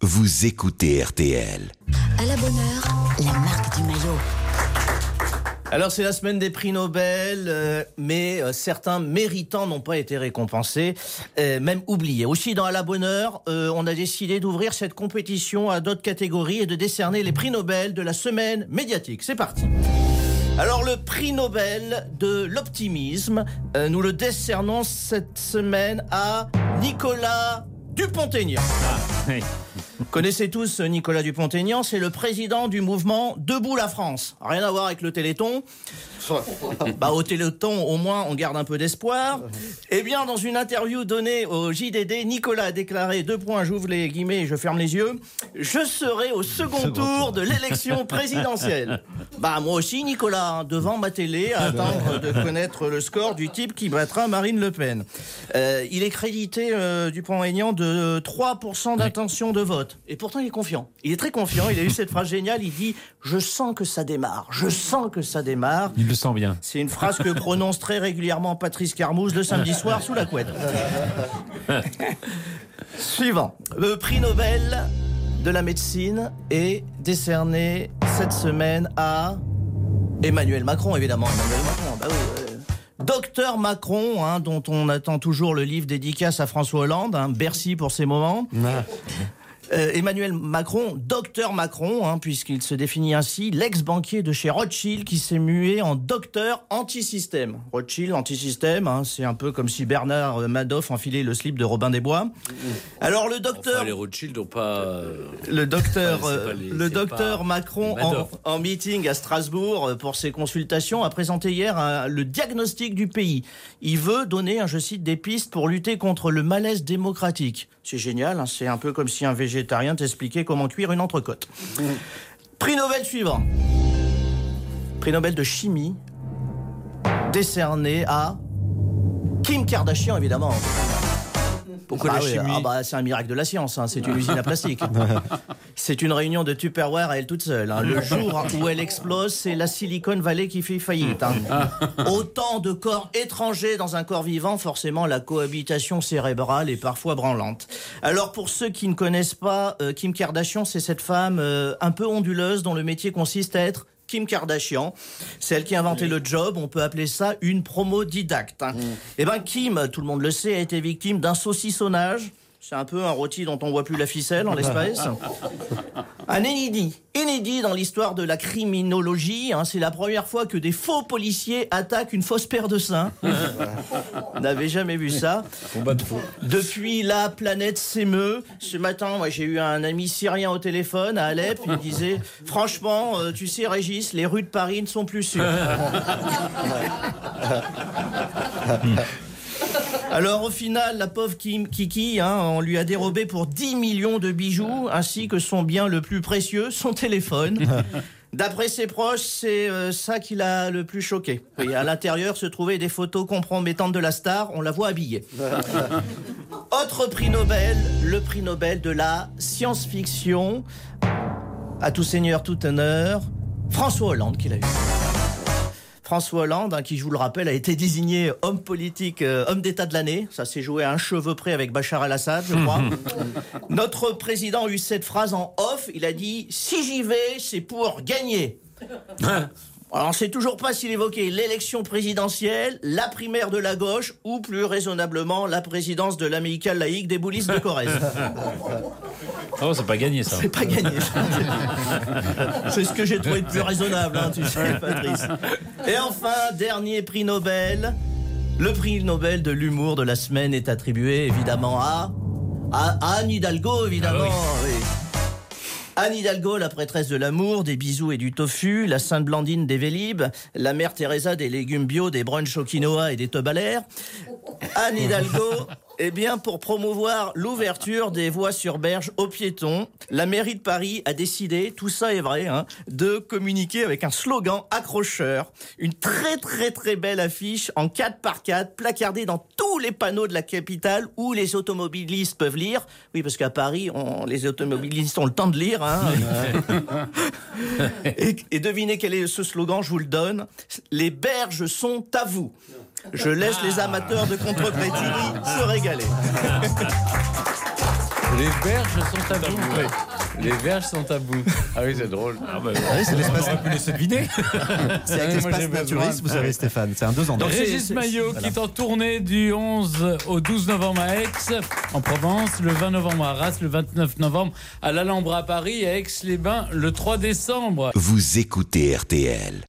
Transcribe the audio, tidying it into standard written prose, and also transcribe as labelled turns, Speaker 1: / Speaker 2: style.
Speaker 1: vous écoutez RTL.
Speaker 2: À la bonne heure, la marque du maillot.
Speaker 3: Alors c'est la semaine des prix Nobel, mais certains méritants n'ont pas été récompensés, même oubliés. Aussi dans À la bonne heure, on a décidé d'ouvrir cette compétition à d'autres catégories et de décerner les prix Nobel de la semaine médiatique. C'est parti. Alors le prix Nobel de l'optimisme, nous le décernons cette semaine à Nicolas Dupont-Aignan. Vous connaissez tous Nicolas Dupont-Aignan, c'est le président du mouvement Debout la France. Rien à voir avec le Téléthon. Au Téléthon, au moins, on garde un peu d'espoir. Eh bien, dans une interview donnée au JDD, Nicolas a déclaré, j'ouvre les guillemets et je ferme les yeux, je serai au second tour de l'élection présidentielle. Moi aussi, Nicolas, devant ma télé, à attendre de connaître le score du type qui battra Marine Le Pen. Il est crédité, Dupont-Aignan, de 3% d'intention de vote. Et pourtant, il est confiant. Il est très confiant. Il a eu cette phrase géniale. Il dit « Je sens que ça démarre. Je sens que ça démarre. »
Speaker 4: Il le sent bien.
Speaker 3: C'est une phrase que prononce très régulièrement Patrice Carmouze le samedi soir sous la couette. Suivant. Le prix Nobel de la médecine est décerné cette semaine à Emmanuel Macron, évidemment. Emmanuel Macron, Docteur Macron, dont on attend toujours le livre dédicace à François Hollande, Bercy pour ces moments. Emmanuel Macron, docteur Macron, puisqu'il se définit ainsi, l'ex-banquier de chez Rothschild qui s'est mué en docteur anti-système. Rothschild, anti-système, c'est un peu comme si Bernard Madoff enfilait le slip de Robin des Bois. Alors le docteur...
Speaker 5: Enfin, les Rothschild n'ont pas...
Speaker 3: Le docteur Macron, en meeting à Strasbourg pour ses consultations, a présenté hier le diagnostic du pays. Il veut donner, je cite, des pistes pour lutter contre le malaise démocratique. C'est génial, c'est un peu comme si un végétarien t'expliquait comment cuire une entrecôte. Prix Nobel suivant. Prix Nobel de chimie, décerné à Kim Kardashian, évidemment.
Speaker 5: Pourquoi la chimie ?
Speaker 3: C'est un miracle de la science, c'est une usine à plastique. C'est une réunion de Tupperware à elle toute seule. Le jour où elle explose, c'est la Silicon Valley qui fait faillite. Autant de corps étrangers dans un corps vivant, forcément la cohabitation cérébrale est parfois branlante. Alors pour ceux qui ne connaissent pas, Kim Kardashian, c'est cette femme un peu onduleuse dont le métier consiste à être Kim Kardashian, c'est elle qui a inventé le job, on peut appeler ça une promodidacte. Kim, tout le monde le sait, a été victime d'un saucissonnage. C'est un peu un rôti dont on voit plus la ficelle en l'espèce. Un inédit dans l'histoire de la criminologie. C'est la première fois que des faux policiers attaquent une fausse paire de seins. On n'avait jamais vu ça. Depuis, la planète s'émeut. Ce matin, j'ai eu un ami syrien au téléphone à Alep. Il disait, franchement, tu sais Régis, les rues de Paris ne sont plus sûres. Alors au final, la pauvre Kiki, on lui a dérobé pour 10 millions de bijoux, ainsi que son bien le plus précieux, son téléphone. D'après ses proches, c'est ça qui l'a le plus choqué. Et à l'intérieur se trouvaient des photos compromettantes de la star, on la voit habillée. Autre prix Nobel, le prix Nobel de la science-fiction. À tout seigneur, tout honneur, François Hollande qui l'a eu. François Hollande, qui, je vous le rappelle, a été désigné homme politique, homme d'État de l'année. Ça s'est joué à un cheveu près avec Bachar el-Assad, je crois. Notre président a eu cette phrase en off. Il a dit « Si j'y vais, c'est pour gagner ». Alors, on ne sait toujours pas s'il évoquait l'élection présidentielle, la primaire de la gauche ou, plus raisonnablement, la présidence de l'amicale laïque des boulistes de Corrèze.
Speaker 4: Oh, c'est pas gagné, ça.
Speaker 3: C'est pas gagné. C'est ce que j'ai trouvé de plus raisonnable, tu sais, Patrice. Et enfin, dernier prix Nobel. Le prix Nobel de l'humour de la semaine est attribué, évidemment, à Anne Hidalgo, évidemment. Oui. Anne Hidalgo, la prêtresse de l'amour, des bisous et du tofu, la Sainte Blandine des Vélib, la mère Teresa des légumes bio, des brunchs au quinoa et des toba l'air. Anne Hidalgo, pour promouvoir l'ouverture des voies sur berge aux piétons, la mairie de Paris a décidé, tout ça est vrai, de communiquer avec un slogan accrocheur, une très très très belle affiche en 4x4 placardée dans tous les panneaux de la capitale où les automobilistes peuvent lire. Oui, parce qu'à Paris, les automobilistes ont le temps de lire. Et devinez quel est ce slogan, je vous le donne. Les berges sont à vous. Je laisse les amateurs de contre-pétini se régaler.
Speaker 6: Les berges sont à bout. Les berges sont à bout. Ah oui, c'est drôle.
Speaker 4: Ah bah,
Speaker 7: c'est l'espace.
Speaker 4: on aurait pu laisser deviner.
Speaker 7: C'est avec
Speaker 6: Moi,
Speaker 7: l'espace
Speaker 6: j'ai besoin
Speaker 7: naturiste,
Speaker 6: de
Speaker 7: vous savez, Stéphane. C'est un 2 ans.
Speaker 3: Donc,
Speaker 6: Régis Maillot qui est en tournée du 11 au 12 novembre à Aix, en Provence, le 20 novembre à Arras, le 29 novembre à l'Alhambra à Paris et à Aix-les-Bains le 3 décembre.
Speaker 1: Vous écoutez RTL.